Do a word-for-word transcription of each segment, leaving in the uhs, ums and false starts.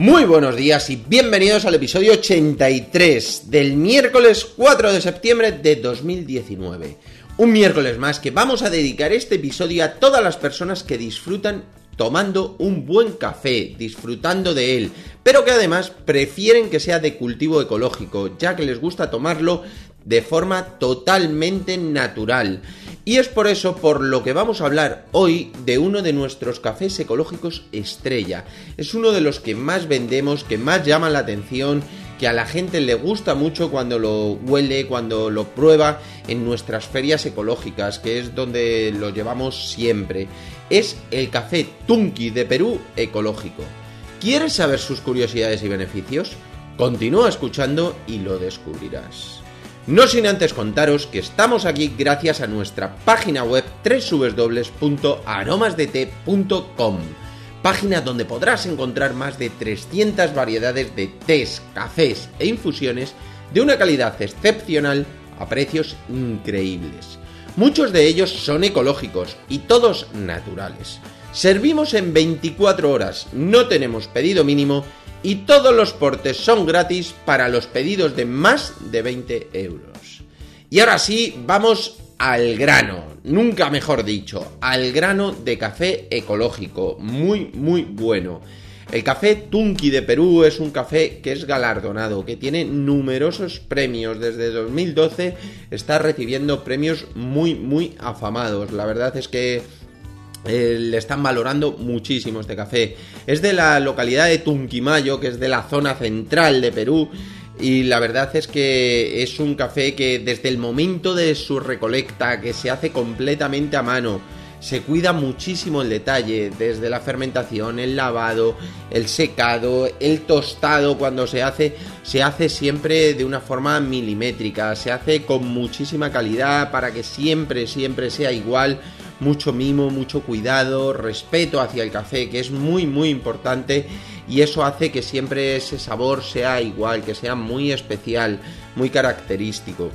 Muy buenos días y bienvenidos al episodio ochenta y tres del miércoles cuatro de septiembre de dos mil diecinueve. Un miércoles más que vamos a dedicar este episodio a todas las personas que disfrutan tomando un buen café, disfrutando de él, pero que además prefieren que sea de cultivo ecológico, ya que les gusta tomarlo de forma totalmente natural. Y es por eso por lo que vamos a hablar hoy de uno de nuestros cafés ecológicos estrella. Es uno de los que más vendemos, que más llaman la atención, que a la gente le gusta mucho cuando lo huele, cuando lo prueba en nuestras ferias ecológicas, que es donde lo llevamos siempre. Es el café Tunqui de Perú ecológico. ¿Quieres saber sus curiosidades y beneficios? Continúa escuchando y lo descubrirás. No sin antes contaros que estamos aquí gracias a nuestra página web doble u doble u doble u punto aromas de té punto com, página donde podrás encontrar más de trescientas variedades de tés, cafés e infusiones de una calidad excepcional a precios increíbles. Muchos de ellos son ecológicos y todos naturales. Servimos en veinticuatro horas, no tenemos pedido mínimo y todos los portes son gratis para los pedidos de más de veinte euros. Y ahora sí, vamos al grano, nunca mejor dicho, al grano de café ecológico, muy muy bueno. El café Tunqui de Perú es un café que es galardonado, que tiene numerosos premios. Desde dos mil doce está recibiendo premios muy muy afamados. La verdad es que Eh, le están valorando muchísimo este café. Es de la localidad de Tunquimayo, que es de la zona central de Perú, y la verdad es que es un café que desde el momento de su recolecta, que se hace completamente a mano, se cuida muchísimo el detalle, desde la fermentación, el lavado, el secado, el tostado. Cuando se hace, se hace siempre de una forma milimétrica, se hace con muchísima calidad para que siempre, siempre sea igual. Mucho mimo, mucho cuidado, respeto hacia el café, que es muy muy importante, y eso hace que siempre ese sabor sea igual, que sea muy especial, muy característico.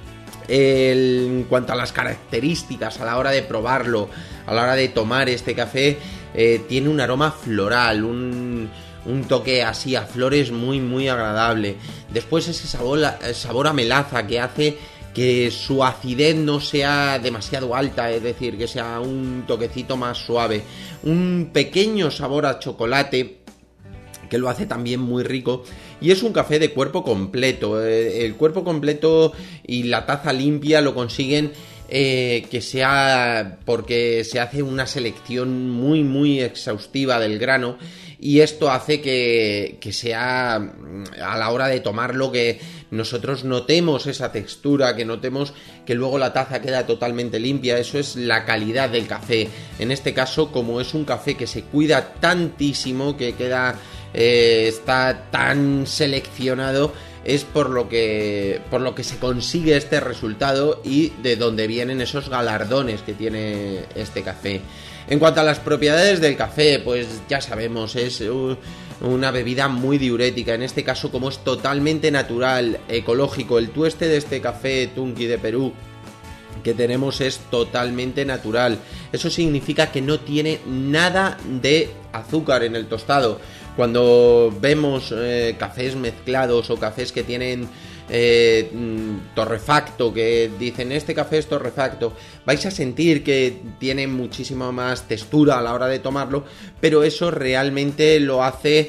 El, en cuanto a las características a la hora de probarlo, a la hora de tomar este café, eh, tiene un aroma floral, un, un toque así a flores muy muy agradable. Después ese sabor, sabor a melaza que hace que su acidez no sea demasiado alta, es decir, que sea un toquecito más suave. Un pequeño sabor a chocolate que lo hace también muy rico. Y es un café de cuerpo completo. El cuerpo completo y la taza limpia lo consiguen eh, que sea porque se hace una selección muy muy exhaustiva del grano. Y esto hace que, que sea, a la hora de tomarlo, que nosotros notemos esa textura, que notemos que luego la taza queda totalmente limpia. Eso es la calidad del café. En este caso, como es un café que se cuida tantísimo, que queda, eh, está tan seleccionado, es por lo que por lo que se consigue este resultado y de donde vienen esos galardones que tiene este café. En cuanto a las propiedades del café, pues ya sabemos, es una bebida muy diurética. En este caso, como es totalmente natural, ecológico, el tueste de este café Tunqui de Perú que tenemos es totalmente natural. Eso significa que no tiene nada de azúcar en el tostado. Cuando vemos eh, cafés mezclados o cafés que tienen eh, torrefacto, que dicen este café es torrefacto, vais a sentir que tiene muchísima más textura a la hora de tomarlo, pero eso realmente lo hace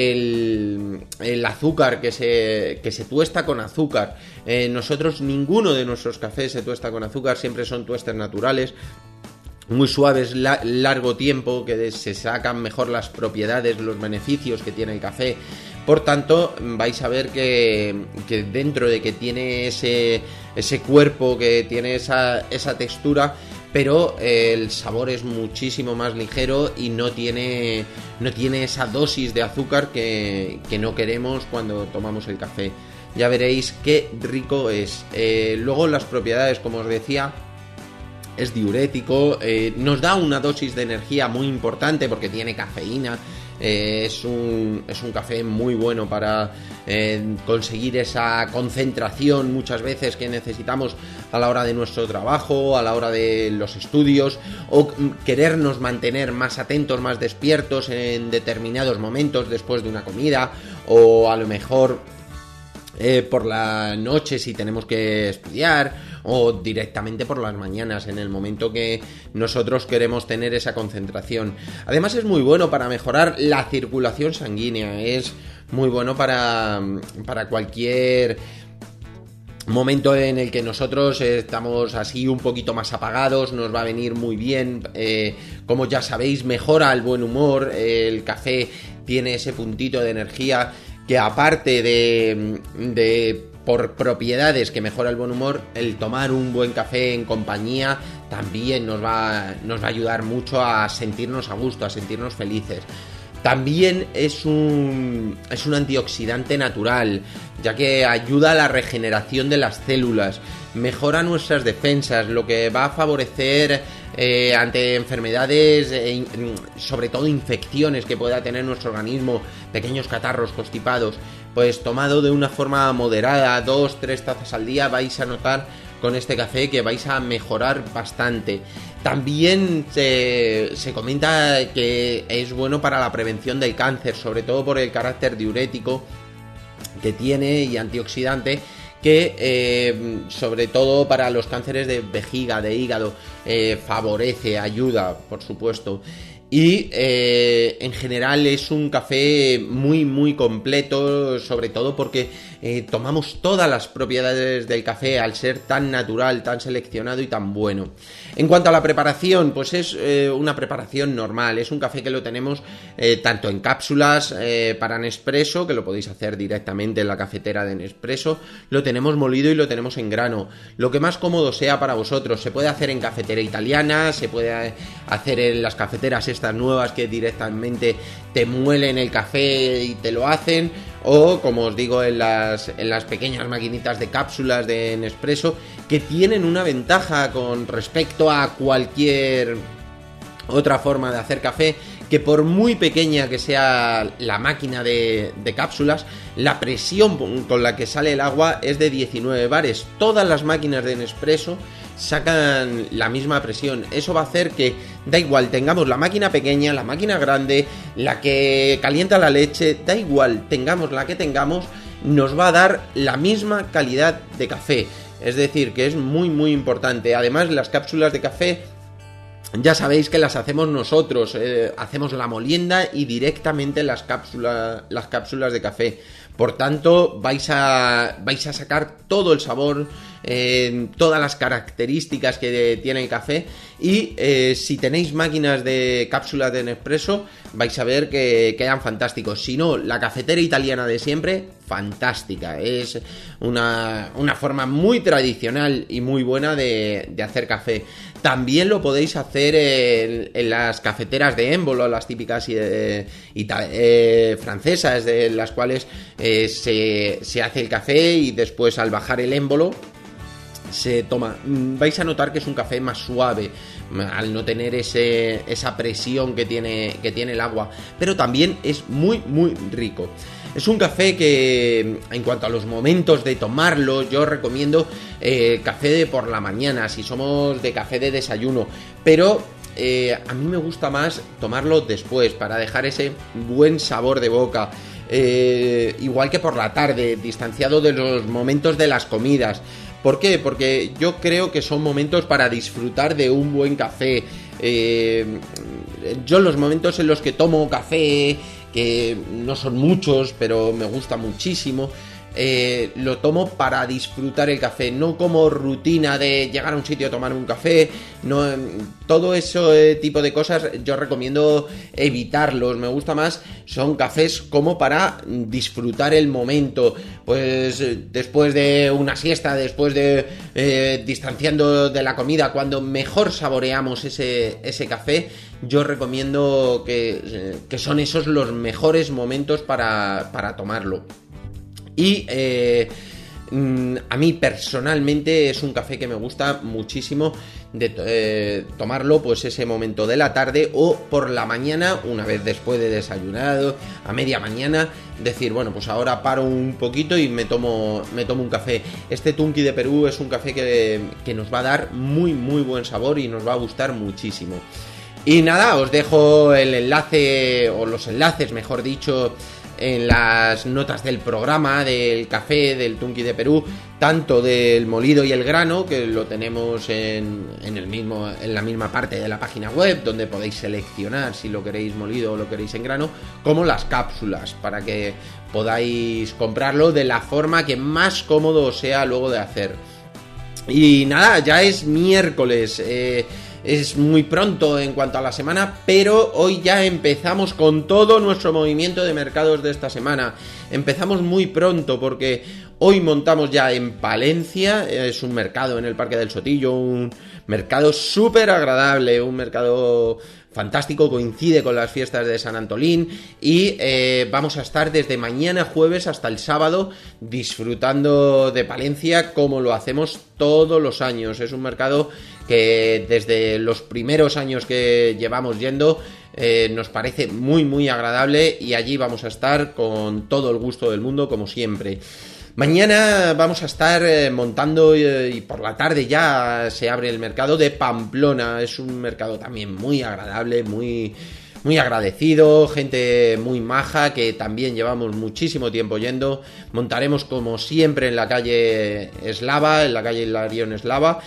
el, el azúcar que se, que se tuesta con azúcar. Eh, nosotros, ninguno de nuestros cafés se tuesta con azúcar, siempre son tuestes naturales, muy suaves, la, largo tiempo, que se sacan mejor las propiedades, los beneficios que tiene el café. Por tanto, vais a ver que, que dentro de que tiene ese, ese cuerpo, que tiene esa, esa textura, pero eh, el sabor es muchísimo más ligero y no tiene, no tiene esa dosis de azúcar que, que no queremos cuando tomamos el café. Ya veréis qué rico es. Eh, luego las propiedades, como os decía, es diurético, eh, nos da una dosis de energía muy importante porque tiene cafeína. eh, es, un, es un café muy bueno para eh, conseguir esa concentración muchas veces que necesitamos a la hora de nuestro trabajo, a la hora de los estudios, o querernos mantener más atentos, más despiertos en determinados momentos después de una comida, o a lo mejor eh, por la noche si tenemos que estudiar, o directamente por las mañanas en el momento que nosotros queremos tener esa concentración. Además es muy bueno para mejorar la circulación sanguínea, es muy bueno para, para cualquier momento en el que nosotros estamos así un poquito más apagados, nos va a venir muy bien. Eh, como ya sabéis, mejora el buen humor, eh, el café tiene ese puntito de energía que aparte de, de por propiedades que mejora el buen humor, el tomar un buen café en compañía también nos va, nos va a ayudar mucho a sentirnos a gusto, a sentirnos felices. También es un, es un antioxidante natural, ya que ayuda a la regeneración de las células, mejora nuestras defensas, lo que va a favorecer eh, ante enfermedades, eh, sobre todo infecciones que pueda tener nuestro organismo, pequeños catarros, constipados. Pues tomado de una forma moderada, dos, tres tazas al día, vais a notar con este café que vais a mejorar bastante. También se, se comenta que es bueno para la prevención del cáncer, sobre todo por el carácter diurético que tiene y antioxidante, que eh, sobre todo para los cánceres de vejiga, de hígado, eh, favorece, ayuda, por supuesto. Y eh, en general es un café muy muy completo, sobre todo porque eh, tomamos todas las propiedades del café al ser tan natural, tan seleccionado y tan bueno. En cuanto a la preparación, pues es eh, una preparación normal, es un café que lo tenemos eh, tanto en cápsulas eh, para Nespresso, que lo podéis hacer directamente en la cafetera de Nespresso, lo tenemos molido y lo tenemos en grano, lo que más cómodo sea para vosotros. Se puede hacer en cafetera italiana, se puede hacer en las cafeteras estas nuevas que directamente te muelen el café y te lo hacen, o como os digo en las, en las pequeñas maquinitas de cápsulas de Nespresso, que tienen una ventaja con respecto a cualquier otra forma de hacer café, que por muy pequeña que sea la máquina de, de cápsulas, la presión con la que sale el agua es de diecinueve bares. Todas las máquinas de Nespresso sacan la misma presión. Eso va a hacer que, da igual, tengamos la máquina pequeña, la máquina grande, la que calienta la leche, da igual, tengamos la que tengamos, nos va a dar la misma calidad de café. Es decir, que es muy muy importante. Además, las cápsulas de café ya sabéis que las hacemos nosotros, eh, hacemos la molienda y directamente las cápsulas, las cápsulas de café. Por tanto, vais a, vais a sacar todo el sabor, eh, todas las características que tiene el café. Y eh, si tenéis máquinas de cápsulas de Nespresso, vais a ver que quedan fantásticos. Si no, la cafetera italiana de siempre, fantástica. Es una, una forma muy tradicional y muy buena de, de hacer café. También lo podéis hacer en, en las cafeteras de émbolo, las típicas eh, eh, francesas, de las cuales eh, se, se hace el café y después al bajar el émbolo se toma. Vais a notar que es un café más suave al no tener ese, esa presión que tiene, que tiene el agua, pero también es muy muy rico. Es un café que, en cuanto a los momentos de tomarlo, yo recomiendo eh, café de por la mañana, si somos de café de desayuno, pero eh, a mí me gusta más tomarlo después, para dejar ese buen sabor de boca, eh, igual que por la tarde, distanciado de los momentos de las comidas. ¿Por qué? Porque yo creo que son momentos para disfrutar de un buen café. Eh, yo los momentos en los que tomo café, que no son muchos, pero me gusta muchísimo, eh, lo tomo para disfrutar el café, no como rutina de llegar a un sitio a tomar un café. No, todo ese tipo de cosas yo recomiendo evitarlos. Me gusta más, son cafés como para disfrutar el momento, pues después de una siesta, después de eh, distanciando de la comida, cuando mejor saboreamos ese, ese café. Yo recomiendo que, que son esos los mejores momentos para, para tomarlo. Y eh, A mí personalmente es un café que me gusta muchísimo de eh, tomarlo pues ese momento de la tarde o por la mañana, una vez después de desayunado, a media mañana, decir, bueno, pues ahora paro un poquito y me tomo, me tomo un café. Este Tunki de Perú es un café que, que nos va a dar muy muy buen sabor y nos va a gustar muchísimo. Y nada, os dejo el enlace, o los enlaces mejor dicho, en las notas del programa del café del Tunki de Perú, tanto del molido y el grano, que lo tenemos en, en, el mismo, en la misma parte de la página web, donde podéis seleccionar si lo queréis molido o lo queréis en grano, como las cápsulas, para que podáis comprarlo de la forma que más cómodo os sea luego de hacer. Y nada, ya es miércoles, eh, es muy pronto en cuanto a la semana, pero hoy ya empezamos con todo nuestro movimiento de mercados de esta semana. Empezamos muy pronto porque hoy montamos ya en Palencia, es un mercado en el Parque del Sotillo, un mercado súper agradable, un mercado fantástico, coincide con las fiestas de San Antolín y eh, vamos a estar desde mañana jueves hasta el sábado disfrutando de Palencia como lo hacemos todos los años. Es un mercado que desde los primeros años que llevamos yendo eh, nos parece muy muy agradable y allí vamos a estar con todo el gusto del mundo como siempre. Mañana vamos a estar eh, montando eh, y por la tarde ya se abre el mercado de Pamplona. Es un mercado también muy agradable, muy, muy agradecido, gente muy maja que también llevamos muchísimo tiempo yendo. Montaremos como siempre en la calle Eslava, en la calle Hilarión Eslava,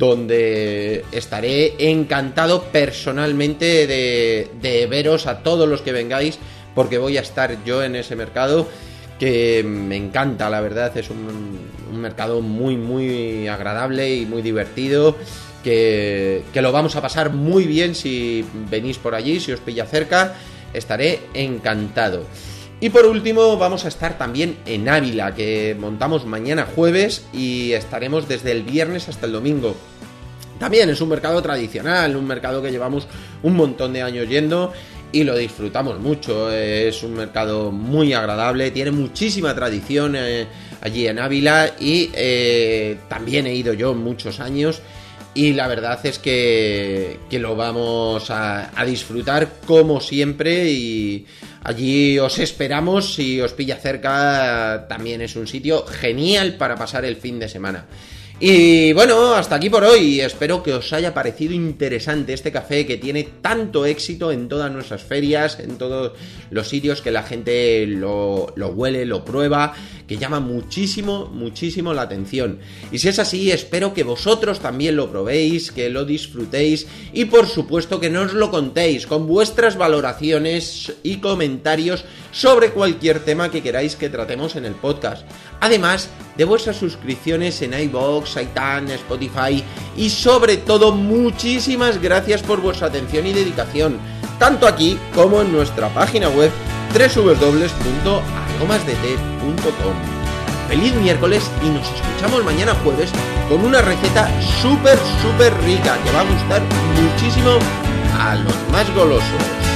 donde estaré encantado personalmente de, de veros a todos los que vengáis, porque voy a estar yo en ese mercado, que me encanta, la verdad. Es un, un mercado muy muy agradable y muy divertido, que, que lo vamos a pasar muy bien si venís por allí, si os pilla cerca, estaré encantado. Y por último vamos a estar también en Ávila, que montamos mañana jueves y estaremos desde el viernes hasta el domingo. También es un mercado tradicional, un mercado que llevamos un montón de años yendo y lo disfrutamos mucho. Es un mercado muy agradable, tiene muchísima tradición eh, allí en Ávila y eh, también he ido yo muchos años y la verdad es que, que lo vamos a, a disfrutar como siempre y allí os esperamos. Si os pilla cerca, también es un sitio genial para pasar el fin de semana. Y bueno, hasta aquí por hoy. Espero que os haya parecido interesante este café que tiene tanto éxito en todas nuestras ferias, en todos los sitios que la gente lo, lo huele, lo prueba, que llama muchísimo, muchísimo la atención. Y si es así, espero que vosotros también lo probéis, que lo disfrutéis y por supuesto que nos lo contéis con vuestras valoraciones y comentarios sobre cualquier tema que queráis que tratemos en el podcast. Además de vuestras suscripciones en iVoox, iTunes, Spotify y sobre todo muchísimas gracias por vuestra atención y dedicación, tanto aquí como en nuestra página web doble u doble u doble u punto aromas de té punto com. Feliz miércoles y nos escuchamos mañana jueves con una receta súper súper rica que va a gustar muchísimo a los más golosos.